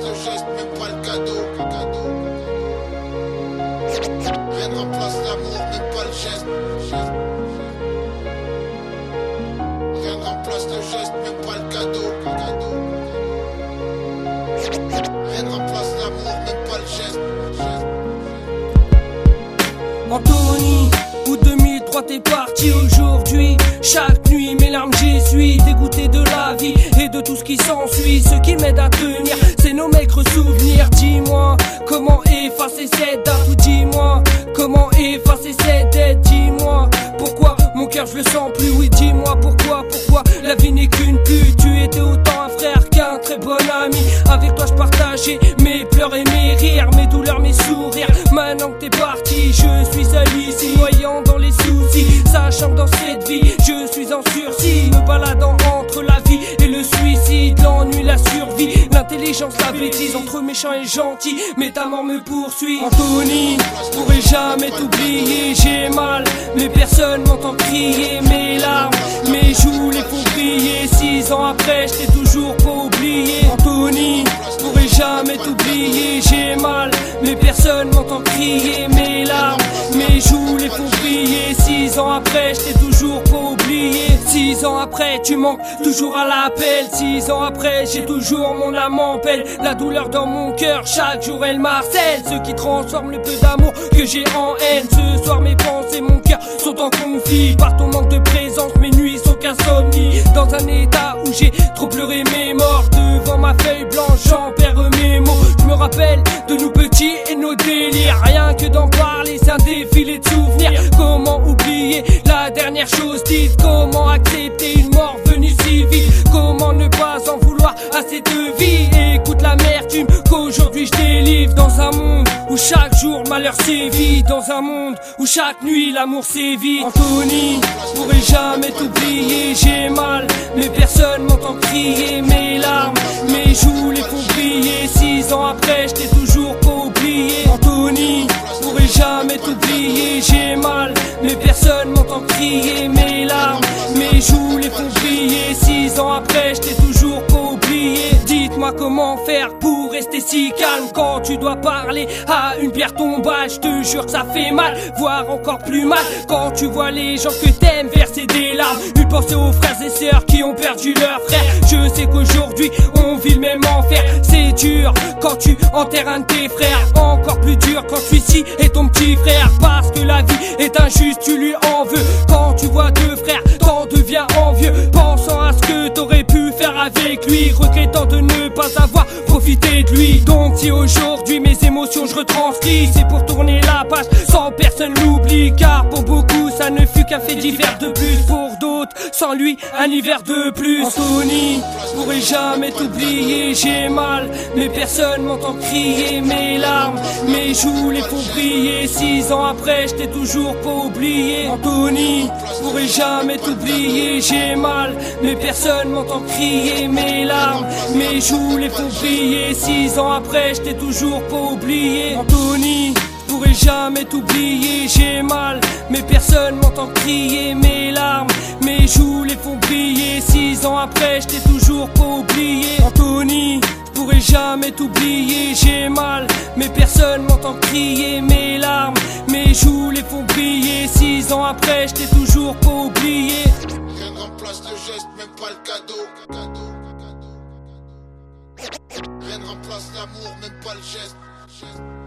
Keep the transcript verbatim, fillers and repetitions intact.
le geste, même pas le cadeau. Rien ne remplace l'amour, même pas le geste. Rien ne remplace le geste, même pas le cadeau. Rien ne remplace l'amour, même pas le geste. Anthony, août deux mille trois, t'es parti aujourd'hui. Chaque nuit mes larmes j'essuie, dégoûté de la vie et de tout ce qui s'ensuit. Ce qui m'aide à tenir, c'est nos maigres souvenirs. Dis-moi, comment effacer cette date? Ou dis-moi, comment effacer cette dette? Dis-moi, pourquoi mon cœur je le sens plus? Oui, dis-moi pourquoi, pourquoi la vie n'est qu'une pute. Tu étais autant un frère qu'un très bon ami. Avec toi je partageais mes pleurs et mes rires, mes douleurs, mes sourires. Maintenant que t'es parti, je suis seul ici, noyant dans les soucis, sachant que dans cette vie je suis en sursis, me baladant entre la vie et le suicide, l'ennui, la survie, l'intelligence, la bêtise, entre méchant et gentil, mais ta mort me poursuit. Anthony, je pourrais jamais t'oublier, j'ai mal, mais personne m'entend crier, mes larmes, mes joues les font briller. Six ans après, je t'ai toujours pas oublié. Anthony, je pourrais jamais t'oublier, j'ai mal, mais personne m'entend crier, mes larmes, mes joues les font briller. Six ans après, je t'ai toujours pas oublié. Six ans après, tu manques toujours à l'appel. Six ans après, j'ai toujours mon âme en peine. La douleur dans mon cœur, chaque jour elle marcelle. Ce qui transforme le peu d'amour que j'ai en haine. Ce soir mes pensées, mon cœur sont en conflit. Par ton manque de présence, mes nuits sont qu'insomnie. Dans un état où j'ai trop pleuré mes morts. Devant ma feuille blanche, j'en perds mes mots. Je me rappelle de nous petits et nos délires. Rien que d'en parler, c'est un défilé de souvenirs. Comment oublier la dernière chose dite? Comment accepter une mort venue si vite? Comment ne pas en vouloir à cette vie? Écoute l'amertume qu'aujourd'hui je délivre. Dans un monde où chaque jour malheur sévit, dans un monde où chaque nuit l'amour sévit. Anthony, je pourrais jamais t'oublier, j'ai mal, mais personne m'entend crier, mes larmes, mes joues les font briller. Six ans après, je t'ai toujours pas oublié. Anthony, je pourrais jamais t'oublier, j'ai mal, mais personne m'entend crier, mes larmes, mes joues les font briller. Six ans après, je t'ai toujours pas oublié. Dites-moi comment faire pour rester si calme quand tu dois parler à une pierre tombale. Je te jure que ça fait mal, voire encore plus mal, quand tu vois les gens que t'aimes verser des larmes. Une pensée aux frères et sœurs qui ont perdu leurs frères. Je sais qu'aujourd'hui on vit le même enfer. C'est dur quand tu enterres un de tes frères, encore plus dur quand celui-ci est ton petit frère. Parce que la vie est injuste, tu lui en veux. Quand tu vois deux frères, t'en deviens envieux, pensant à ce que t'aurais pu faire avec lui, regrettant de ne pas avoir profité de lui. Donc si aujourd'hui mes émotions je retranscris, c'est pour tourner la page sans personne l'oublie. Car pour beaucoup ça ne fut qu'un fait divers de plus, pour d'autres sans lui un hiver de plus. Anthony, je pourrais jamais t'oublier, j'ai mal, mais personne m'entend crier, mes larmes, mes joues les font briller. Six ans après, je t'ai toujours pas oublié. Anthony, je pourrais jamais t'oublier, j'ai mal, mais personne m'entend crier, mes larmes, mes joues les font briller. Six ans après, je t'ai toujours pas oublié. Anthony, je pourrais jamais t'oublier, j'ai mal, mais personne m'entend crier, mes larmes, mes joues les font briller. Six ans après, je t'ai toujours pas oublié. Anthony, je pourrais jamais t'oublier, j'ai mal, mais personne m'entend crier, mes larmes, mes joues les font briller. Six ans après, je t'ai toujours pas oublié. Rien ne remplace le geste, même pas le cadeau. Rien ne remplace l'amour, même pas le geste.